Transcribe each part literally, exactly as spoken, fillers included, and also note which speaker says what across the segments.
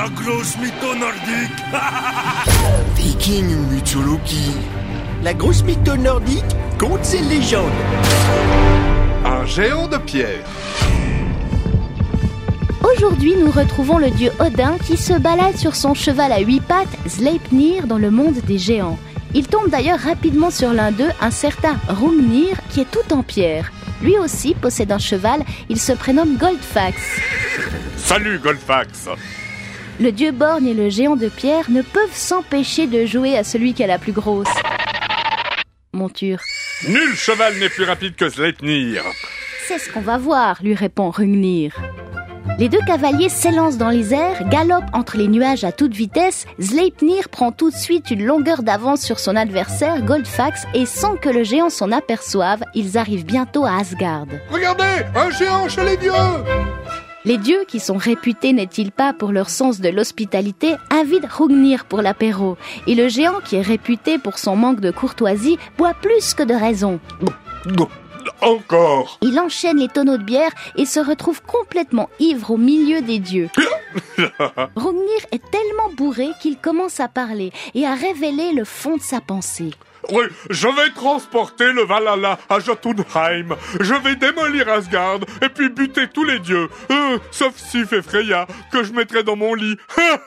Speaker 1: La grosse mytho nordique.
Speaker 2: Viking mythologie. La grosse mytho nordique, contes et légendes.
Speaker 3: Un géant de pierre.
Speaker 4: Aujourd'hui, nous retrouvons le dieu Odin qui se balade sur son cheval à huit pattes, Sleipnir, dans le monde des géants. Il tombe d'ailleurs rapidement sur l'un d'eux, un certain Hrungnir, qui est tout en pierre. Lui aussi possède un cheval, il se prénomme Goldfax.
Speaker 3: Salut Goldfax.
Speaker 4: Le dieu borgne et le géant de pierre ne peuvent s'empêcher de jouer à celui qui a la plus grosse monture.
Speaker 3: Nul cheval n'est plus rapide que Sleipnir.
Speaker 4: C'est ce qu'on va voir, lui répond Hrungnir. Les deux cavaliers s'élancent dans les airs, galopent entre les nuages à toute vitesse. Sleipnir prend tout de suite une longueur d'avance sur son adversaire, Goldfax, et sans que le géant s'en aperçoive, ils arrivent bientôt à Asgard.
Speaker 3: Regardez, un géant chez les dieux.
Speaker 4: Les dieux, qui sont réputés, n'est-il pas, pour leur sens de l'hospitalité, invitent Hrungnir pour l'apéro. Et le géant, qui est réputé pour son manque de courtoisie, boit plus que de raison.
Speaker 3: Encore.
Speaker 4: Il enchaîne les tonneaux de bière et se retrouve complètement ivre au milieu des dieux. Hrungnir est tellement bourré qu'il commence à parler et à révéler le fond de sa pensée.
Speaker 3: Oui, je vais transporter le Valhalla à Jotunheim. Je vais démolir Asgard et puis buter tous les dieux. Euh, sauf Sif et Freya, que je mettrai dans mon lit.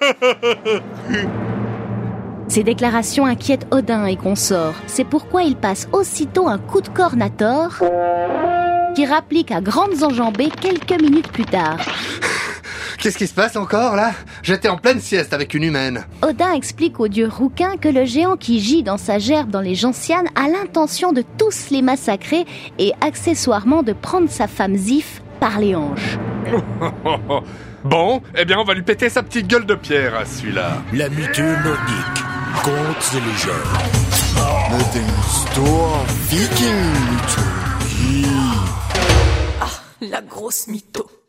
Speaker 4: Ces déclarations inquiètent Odin et consorts. C'est pourquoi il passe aussitôt un coup de corne à Thor, qui rapplique à grandes enjambées quelques minutes plus tard.
Speaker 5: Qu'est-ce qui se passe encore, là ? J'étais en pleine sieste avec une humaine.
Speaker 4: Odin explique au dieu Rouquin que le géant qui gît dans sa gerbe dans les Gentianes a l'intention de tous les massacrer et accessoirement de prendre sa femme Sif par les hanches.
Speaker 3: Bon, eh bien on va lui péter sa petite gueule de pierre à celui-là.
Speaker 1: La mytho nordique. Contes et légendes.
Speaker 2: Histoire Viking mythologie.
Speaker 6: Ah, la grosse mytho.